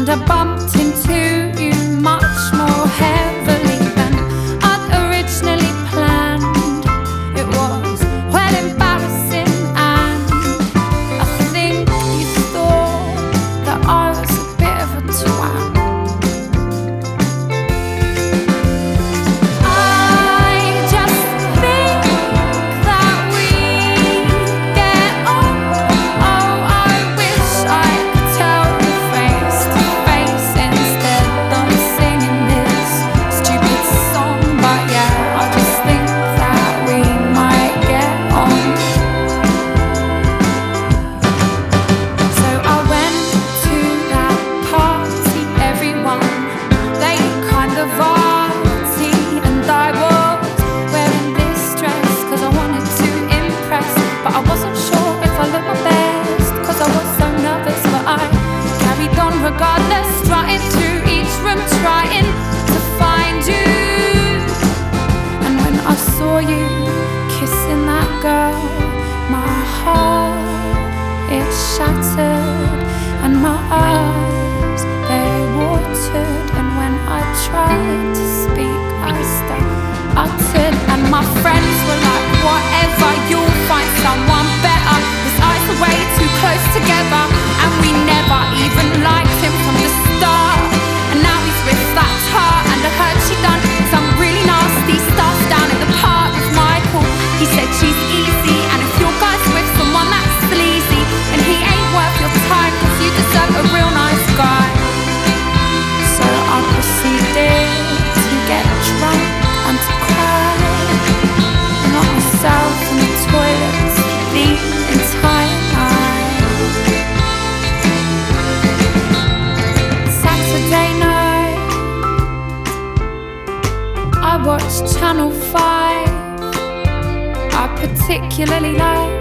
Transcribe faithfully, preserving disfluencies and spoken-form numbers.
and I bumped into you much more heavily than I'd originally planned. It was well embarrassing, and I think you thought that I was a bit of a twat. Regardless, strutting through each room, trying to find you. And when I saw you kissing that girl, my heart, it shattered, and my eyes, they watered. And when I tried to speak, I stuttered. And my friends were like, whatever, you'll find someone better. His eyes are way too close together, and we never even liked him from the start. And now he's with that tart, and I heard she done some really nasty stuff down in the park with Michael. He said she's easy, and if your guy's with someone that's sleazy, then he ain't worth your time, cause you deserve a real nice guy. So I proceeded to get drunk and to cry, and lock myself in the toilets the entire night. Saturday night, I watched Channel five. I particularly like